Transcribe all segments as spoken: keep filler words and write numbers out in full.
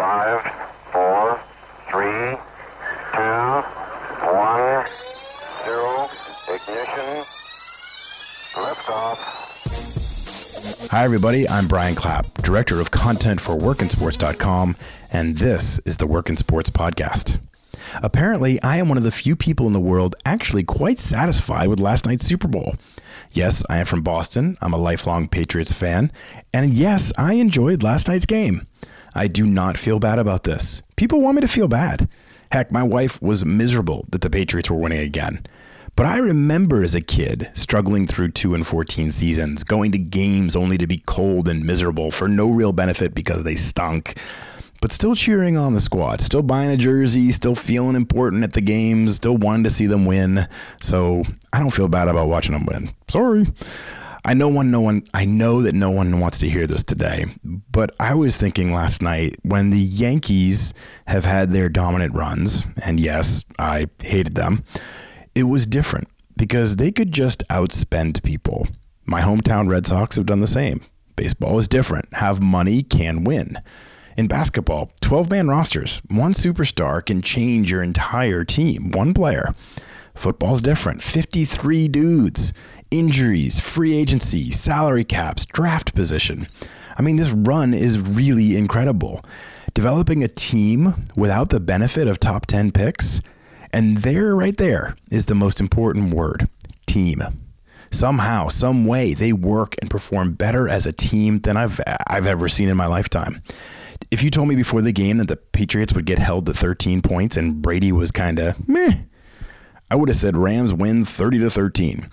Five, four, three, two, one, zero, ignition, liftoff. Hi everybody, I'm Brian Clapp, Director of Content for work in sports dot com, and this is the Work in Sports Podcast. Apparently, I am one of the few people in the world actually quite satisfied with last night's Super Bowl. Yes, I am from Boston, I'm a lifelong Patriots fan, and yes, I enjoyed last night's game. I do not feel bad about this. People want me to feel bad. Heck, my wife was miserable that the Patriots were winning again. But I remember as a kid struggling through two and fourteen seasons, going to games only to be cold and miserable for no real benefit because they stunk, but still cheering on the squad, still buying a jersey, still feeling important at the games, still wanting to see them win. So I don't feel bad about watching them win. Sorry. I know one, no one, I know that no one wants to hear this today, but I was thinking last night when the Yankees have had their dominant runs, and yes, I hated them, it was different because they could just outspend people. My hometown Red Sox have done the same. Baseball is different. Have money, can win. In basketball, twelve-man rosters. One superstar can change your entire team. One player. Football's different. fifty-three dudes. Injuries, free agency, salary caps, draft position. I mean, this run is really incredible. Developing a team without the benefit of top ten picks, and there, right there, is the most important word, team. Somehow, some way, they work and perform better as a team than I've I've ever seen in my lifetime. If you told me before the game that the Patriots would get held to thirteen points and Brady was kind of meh, I would have said Rams win thirty to thirteen.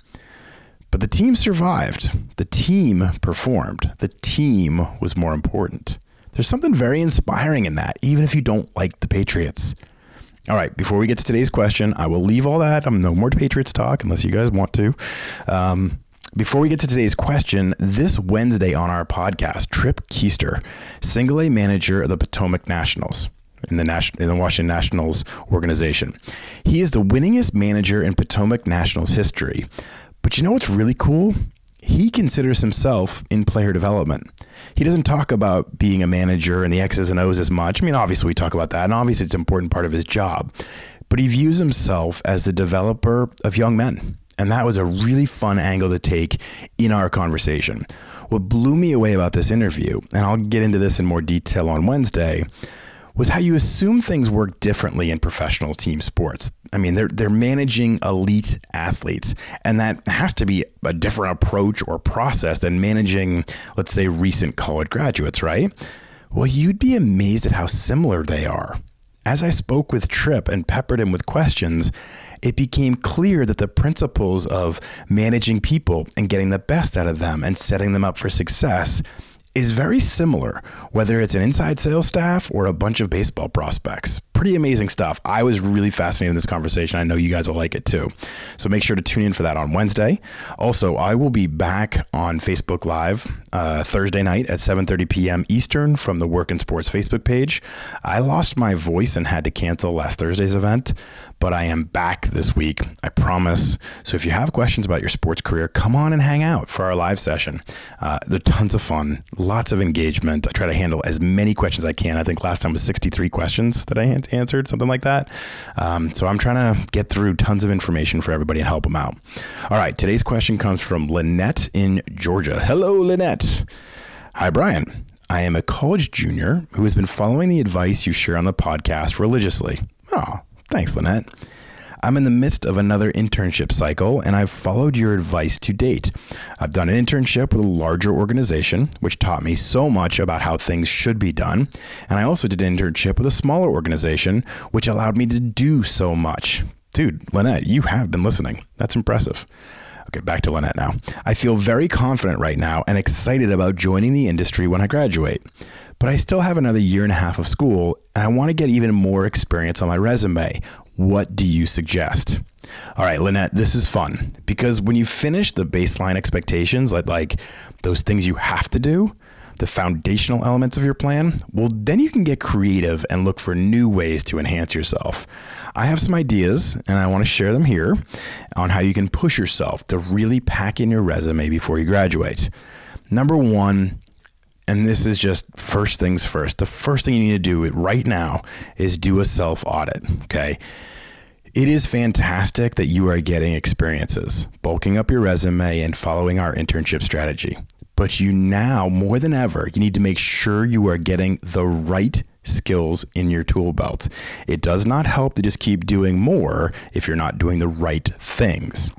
But the team survived. The team performed. The team was more important. There's something very inspiring in that, even if you don't like the Patriots. All right, before we get to today's question, I will leave all that. I'm no more Patriots talk unless you guys want to. Um, before we get to today's question, this Wednesday on our podcast, Tripp Keister, single A manager of the Potomac Nationals in the, Nas- in the Washington Nationals organization. He is the winningest manager in Potomac Nationals history. But you know what's really cool? He considers himself in player development. He doesn't talk about being a manager and the X's and O's as much. I mean, obviously we talk about that, and obviously it's an important part of his job. But he views himself as the developer of young men. And that was a really fun angle to take in our conversation. What blew me away about this interview, and I'll get into this in more detail on Wednesday, was how you assume things work differently in professional team sports. I mean, they're they're managing elite athletes, and that has to be a different approach or process than managing, let's say, recent college graduates, right? Well, you'd be amazed at how similar they are. As I spoke with Tripp and peppered him with questions, it became clear that the principles of managing people and getting the best out of them and setting them up for success is very similar, whether it's an inside sales staff or a bunch of baseball prospects. Pretty amazing stuff. I was really fascinated in this conversation. I know you guys will like it too. So make sure to tune in for that on Wednesday. Also, I will be back on Facebook Live uh, Thursday night at seven thirty p.m. Eastern from the Work in Sports Facebook page. I lost my voice and had to cancel last Thursday's event, but I am back this week, I promise. So if you have questions about your sports career, come on and hang out for our live session. Uh, they're tons of fun, lots of engagement. I try to handle as many questions as I can. I think last time was sixty-three questions that I answered, something like that. Um, so I'm trying to get through tons of information for everybody and help them out. All right, today's question comes from Lynette in Georgia. Hello, Lynette. Hi, Brian. I am a college junior who has been following the advice you share on the podcast religiously. Oh, thanks, Lynette. I'm in the midst of another internship cycle, and I've followed your advice to date. I've done an internship with a larger organization, which taught me so much about how things should be done. And I also did an internship with a smaller organization, which allowed me to do so much. Dude, Lynette, you have been listening. That's impressive. Okay, back to Lynette now. I feel very confident right now and excited about joining the industry when I graduate. But I still have another year and a half of school, and I want to get even more experience on my resume. What do you suggest? All right, Lynette, this is fun because when you finish the baseline expectations, like, like those things you have to do, the foundational elements of your plan, well, then you can get creative and look for new ways to enhance yourself. I have some ideas and I want to share them here on how you can push yourself to really pack in your resume before you graduate. Number one, and this is just first things first. The first thing you need to do right now is do a self audit. Okay. It is fantastic that you are getting experiences, bulking up your resume and following our internship strategy. But you now, more than ever, you need to make sure you are getting the right skills in your tool belt. It does not help to just keep doing more if you're not doing the right things.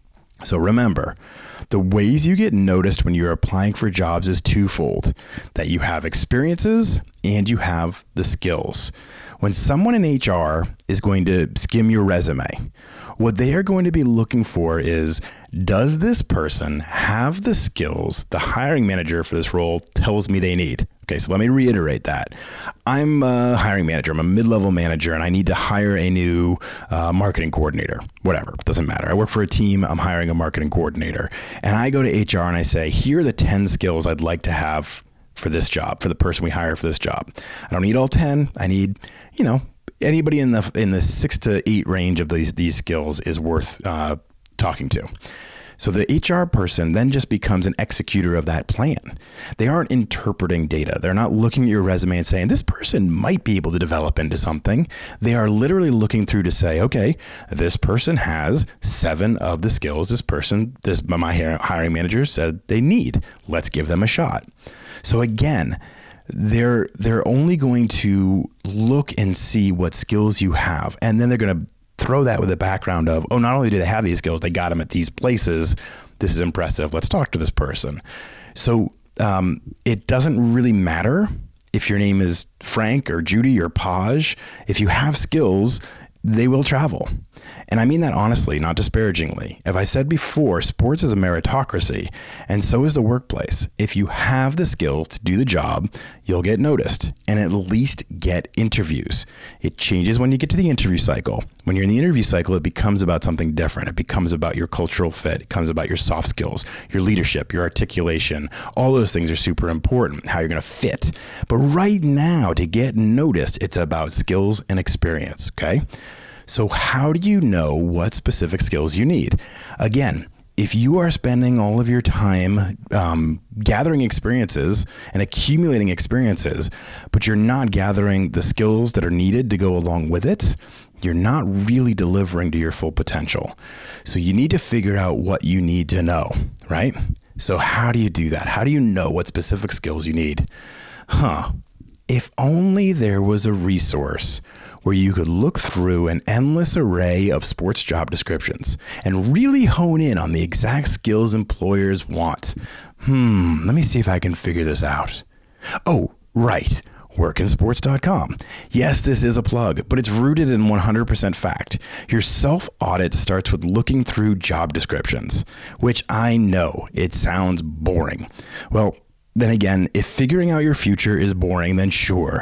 So remember, the ways you get noticed when you're applying for jobs is twofold, that you have experiences and you have the skills. When someone in H R is going to skim your resume, what they are going to be looking for is, does this person have the skills the hiring manager for this role tells me they need? Okay, so let me reiterate that. I'm a hiring manager. I'm a mid-level manager, and I need to hire a new uh, marketing coordinator. Whatever, doesn't matter. I work for a team. I'm hiring a marketing coordinator. And I go to H R and I say, here are the ten skills I'd like to have for this job, for the person we hire for this job. I don't need all ten. I need, you know, anybody in the in the six to eight range of these these skills is worth uh, talking to. So the H R person then just becomes an executor of that plan. They aren't interpreting data. They're not looking at your resume and saying, this person might be able to develop into something. They are literally looking through to say, okay, this person has seven of the skills this person, this my hiring manager said they need. Let's give them a shot. So again, they're they're only going to look and see what skills you have, and then they're going to throw that with a background of, oh, not only do they have these skills, they got them at these places. This is impressive. Let's talk to this person. So um, it doesn't really matter if your name is Frank or Judy or Paj. If you have skills, they will travel. And I mean that honestly, not disparagingly. As I said before, sports is a meritocracy, and so is the workplace. If you have the skills to do the job, you'll get noticed and at least get interviews. It changes when you get to the interview cycle. When you're in the interview cycle, it becomes about something different. It becomes about your cultural fit. It becomes about your soft skills, your leadership, your articulation. All those things are super important, how you're going to fit. But right now, to get noticed, it's about skills and experience, okay? So how do you know what specific skills you need? Again, if you are spending all of your time um, gathering experiences and accumulating experiences, but you're not gathering the skills that are needed to go along with it, you're not really delivering to your full potential. So you need to figure out what you need to know, right? So how do you do that? How do you know what specific skills you need? Huh. If only there was a resource where you could look through an endless array of sports job descriptions and really hone in on the exact skills employers want. Hmm, let me see if I can figure this out. Oh, right. workin sports dot com. Yes, this is a plug, but it's rooted in one hundred percent fact. Your self-audit starts with looking through job descriptions, which I know it sounds boring. Well, then again, if figuring out your future is boring, then sure,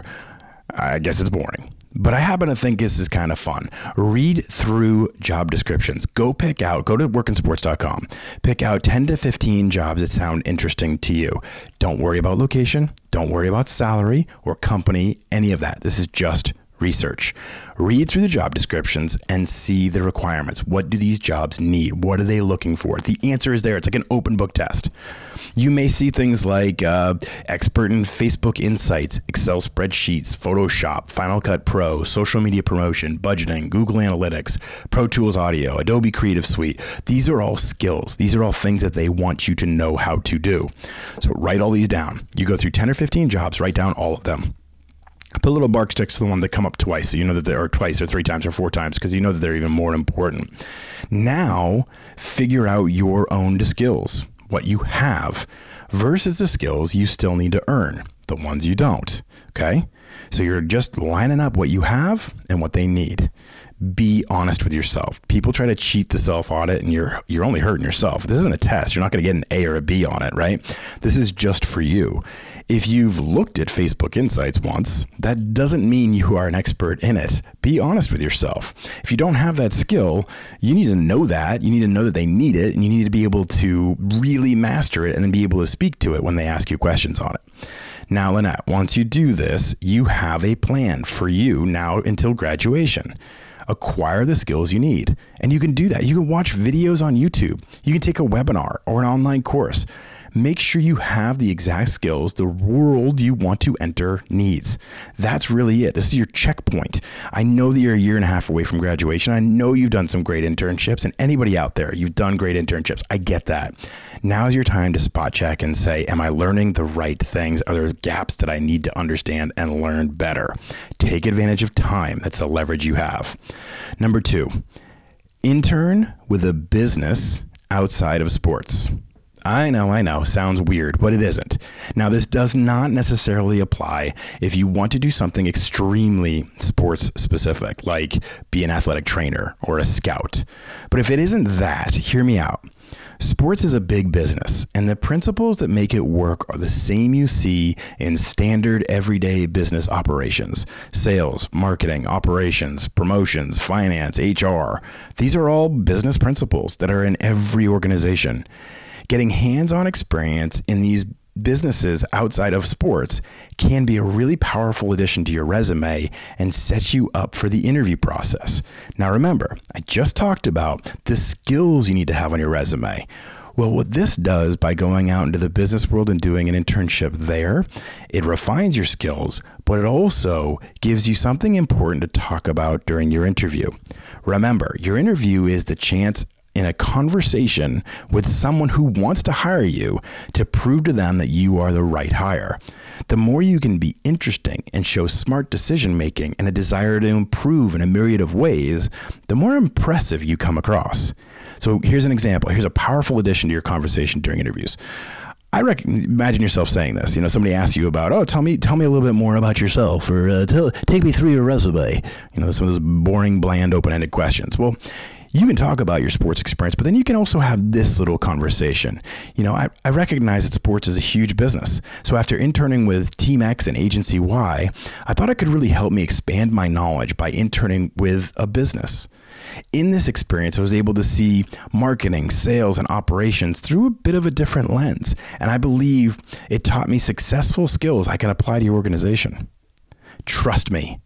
I guess it's boring. But I happen to think this is kind of fun. Read through job descriptions. Go pick out, go to workin sports dot com. Pick out ten to fifteen jobs that sound interesting to you. Don't worry about location. Don't worry about salary or company, any of that. This is just research. Read through the job descriptions and see the requirements. What do these jobs need? What are they looking for? The answer is there. It's like an open book test. You may see things like uh, expert in Facebook Insights, Excel spreadsheets, Photoshop, Final Cut Pro, social media promotion, budgeting, Google Analytics, Pro Tools Audio, Adobe Creative Suite. These are all skills. These are all things that they want you to know how to do. So write all these down. You go through ten or fifteen jobs, write down all of them. Put little bark sticks to the one that come up twice, so you know that there are twice or three times or four times, because you know that they're even more important. Now, figure out your own skills, what you have, versus the skills you still need to earn, the ones you don't, okay? So you're just lining up what you have and what they need. Be honest with yourself. People try to cheat the self-audit, and you're you're only hurting yourself. This isn't a test. You're not going to get an A or a B on it, right? This is just for you. If you've looked at Facebook Insights once, that doesn't mean you are an expert in it. Be honest with yourself. If you don't have that skill, you need to know that. You need to know that they need it, and you need to be able to really master it and then be able to speak to it when they ask you questions on it. Now, Lynette, once you do this, you have a plan for you now until graduation. Acquire the skills you need. And you can do that. You can watch videos on YouTube. You can take a webinar or an online course. Make sure you have the exact skills the world you want to enter needs. That's really it. This is your checkpoint. I know that you're a year and a half away from graduation. I know you've done some great internships, and anybody out there, you've done great internships. I get that. Now is your time to spot check and say, am I learning the right things? Are there gaps that I need to understand and learn better? Take advantage of time. That's the leverage you have. Number two, intern with a business outside of sports. I know, I know, sounds weird, but it isn't. Now, this does not necessarily apply if you want to do something extremely sports specific, like be an athletic trainer or a scout. But if it isn't that, hear me out. Sports is a big business, and the principles that make it work are the same you see in standard everyday business operations: sales, marketing, operations, promotions, finance, H R. These are all business principles that are in every organization. Getting hands-on experience in these businesses outside of sports can be a really powerful addition to your resume and set you up for the interview process. Now remember, I just talked about the skills you need to have on your resume. Well, what this does by going out into the business world and doing an internship there, it refines your skills, but it also gives you something important to talk about during your interview. Remember, your interview is the chance in a conversation with someone who wants to hire you to prove to them that you are the right hire. The more you can be interesting and show smart decision making and a desire to improve in a myriad of ways, the more impressive you come across. So here's an example. Here's a powerful addition to your conversation during interviews. I rec- imagine yourself saying this. You know, somebody asks you about, oh, tell me, tell me a little bit more about yourself, or uh, tell, take me through your resume. You know, some of those boring, bland, open-ended questions. Well, you can talk about your sports experience, but then you can also have this little conversation. You know, I, I recognize that sports is a huge business. So after interning with Team X and Agency Y, I thought it could really help me expand my knowledge by interning with a business. In this experience, I was able to see marketing, sales, and operations through a bit of a different lens. And I believe it taught me successful skills I can apply to your organization. Trust me.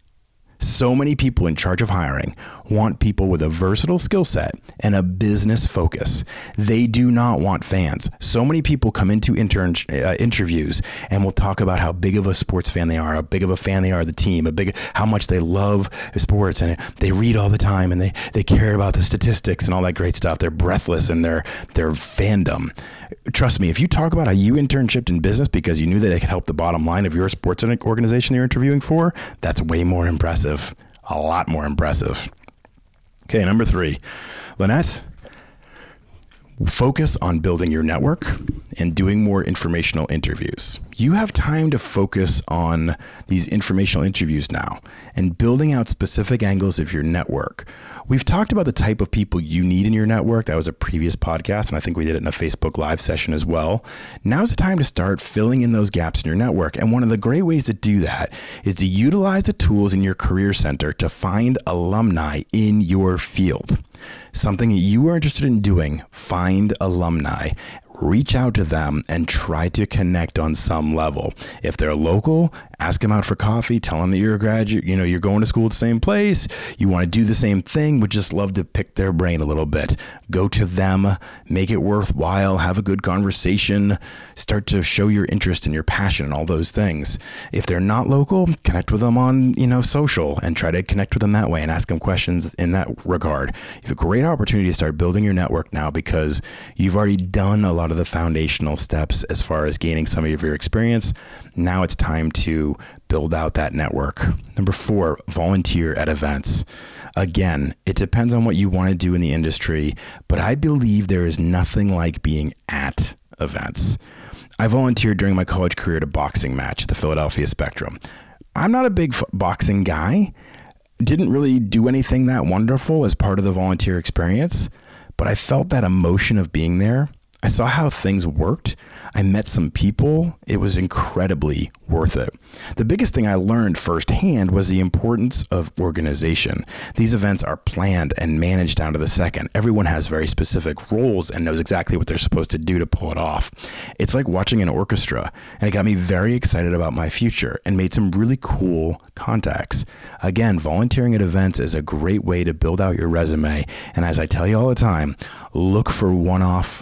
So many people in charge of hiring want people with a versatile skill set and a business focus. They do not want fans. So many people come into intern uh, interviews and will talk about how big of a sports fan they are, how big of a fan they are of the team, a big, how much they love sports, and they read all the time, and they, they care about the statistics and all that great stuff. They're breathless in their, their fandom. Trust me, if you talk about how you internshipped in business because you knew that it could help the bottom line of your sports organization you're interviewing for, that's way more impressive. A lot more impressive. Okay, number three, Lynette, focus on building your network and doing more informational interviews. You have time to focus on these informational interviews now and building out specific angles of your network. We've talked about the type of people you need in your network. That was a previous podcast, and I think we did it in a Facebook Live session as well. Now's the time to start filling in those gaps in your network. And one of the great ways to do that is to utilize the tools in your career center to find alumni in your field. Something that you are interested in doing, find alumni. Reach out to them and try to connect on some level. If they're local, ask them out for coffee, tell them that you're a graduate, you know, you're going to school at the same place, you want to do the same thing, would just love to pick their brain a little bit. Go to them, make it worthwhile, have a good conversation, start to show your interest and your passion and all those things. If they're not local, connect with them on, you know, social and try to connect with them that way and ask them questions in that regard. You have a great opportunity to start building your network now because you've already done a lot of the foundational steps as far as gaining some of your experience. Now it's time to build out that network. Number four, volunteer at events. Again, it depends on what you want to do in the industry, but I believe there is nothing like being at events. I volunteered during my college career at a boxing match at the Philadelphia Spectrum. I'm not a big f- boxing guy. Didn't really do anything that wonderful as part of the volunteer experience, but I felt that emotion of being there. I saw how things worked. I met some people. It was incredibly worth it. The biggest thing I learned firsthand was the importance of organization. These events are planned and managed down to the second. Everyone has very specific roles and knows exactly what they're supposed to do to pull it off. It's like watching an orchestra, and it got me very excited about my future and made some really cool contacts. Again, volunteering at events is a great way to build out your resume. And as I tell you all the time, look for one-off yearly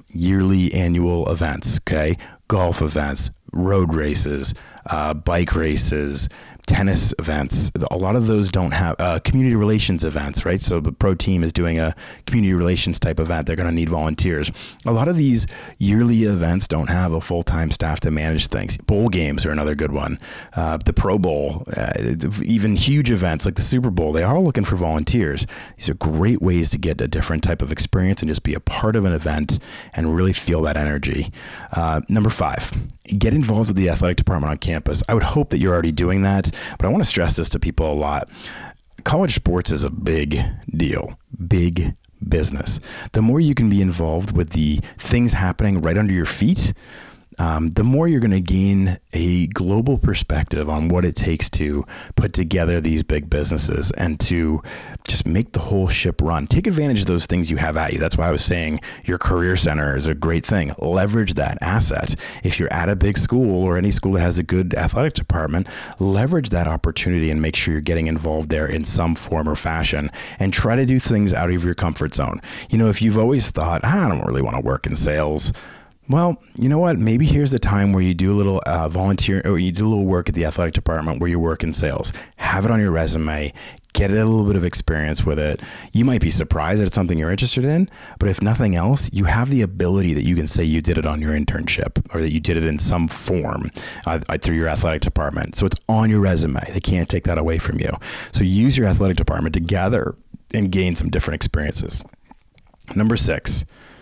yearly annual events, okay? Golf events, road races, uh, bike races, tennis events. A lot of those don't have uh, community relations events, right? So the pro team is doing a community relations type event. They're going to need volunteers. A lot of these yearly events don't have a full-time staff to manage things. Bowl games are another good one. Uh, the Pro Bowl, uh, even huge events like the Super Bowl, they are all looking for volunteers. These are great ways to get a different type of experience and just be a part of an event and really feel that energy. Uh, number five, get involved with the athletic department on campus. I would hope that you're already doing that, but I want to stress this to people a lot. College sports is a big deal, big business. The more you can be involved with the things happening right under your feet, Um, the more you're going to gain a global perspective on what it takes to put together these big businesses and to just make the whole ship run. Take advantage of those things you have at you. That's why I was saying your career center is a great thing. Leverage that asset. If you're at a big school or any school that has a good athletic department, leverage that opportunity and make sure you're getting involved there in some form or fashion, and try to do things out of your comfort zone. You know, if you've always thought, ah, I don't really want to work in sales, well, you know what? Maybe here's a time where you do a little uh, volunteer, or you do a little work at the athletic department where you work in sales. Have it on your resume. Get a little bit of experience with it. You might be surprised that it's something you're interested in, but if nothing else, you have the ability that you can say you did it on your internship or that you did it in some form uh, through your athletic department. So it's on your resume. They can't take that away from you. So use your athletic department to gather and gain some different experiences. Number six,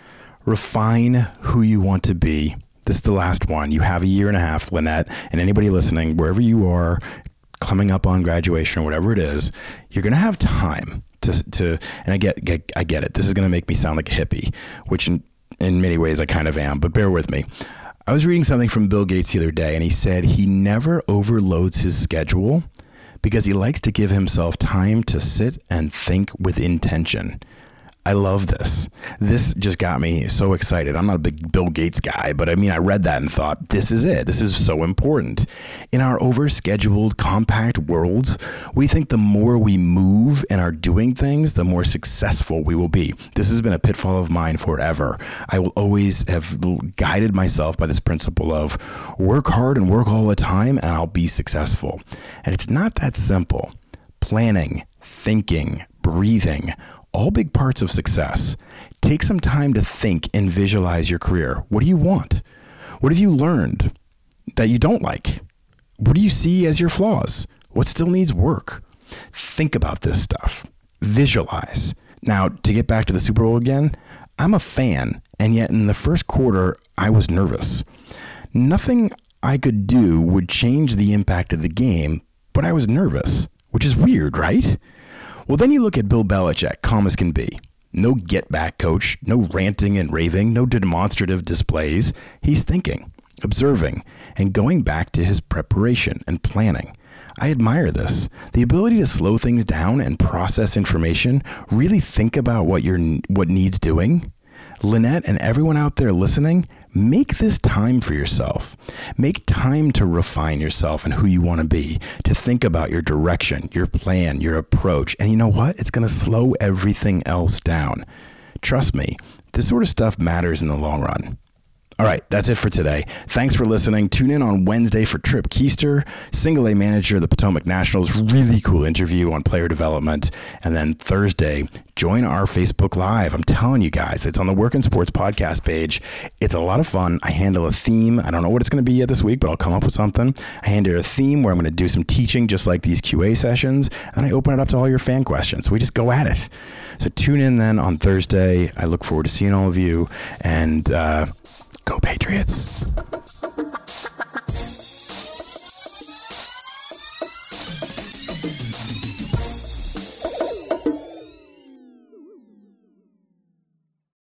refine who you want to be. This is the last one. You have a year and a half, Lynette, and anybody listening, wherever you are, coming up on graduation or whatever it is, you're going to have time to, to and I get, get, I get it. This is going to make me sound like a hippie, which in, in many ways I kind of am, but bear with me. I was reading something from Bill Gates the other day, and he said he never overloads his schedule because he likes to give himself time to sit and think with intention. I love this. This just got me so excited. I'm not a big Bill Gates guy, but I mean, I read that and thought, this is it. This is so important. In our overscheduled, compact worlds, we think the more we move and are doing things, the more successful we will be. This has been a pitfall of mine forever. I will always have guided myself by this principle of work hard and work all the time, and I'll be successful. And it's not that simple. Planning, thinking, breathing, all big parts of success. Take some time to think and visualize your career. What do you want? What have you learned that you don't like? What do you see as your flaws? What still needs work? Think about this stuff. Visualize. Now, to get back to the Super Bowl again, I'm a fan, and yet in the first quarter, I was nervous. Nothing I could do would change the impact of the game, but I was nervous, which is weird, right? Well, then you look at Bill Belichick, calm as can be. No get-back coach, no ranting and raving, no demonstrative displays. He's thinking, observing, and going back to his preparation and planning. I admire this. The ability to slow things down and process information, really think about what you're, what needs doing. Lynette and everyone out there listening, make this time for yourself. Make time to refine yourself and who you want to be, to think about your direction, your plan, your approach. And you know what? It's going to slow everything else down. Trust me, this sort of stuff matters in the long run. All right, that's it for today. Thanks for listening. Tune in on Wednesday for Trip Keister, single A manager of the Potomac Nationals. Really cool interview on player development. And then Thursday, join our Facebook Live. I'm telling you guys, it's on the Work in Sports podcast page. It's a lot of fun. I handle a theme. I don't know what it's going to be yet this week, but I'll come up with something. I handle a theme where I'm going to do some teaching, just like these Q A sessions. And I open it up to all your fan questions. So we just go at it. So tune in then on Thursday. I look forward to seeing all of you. And, uh, Go Patriots.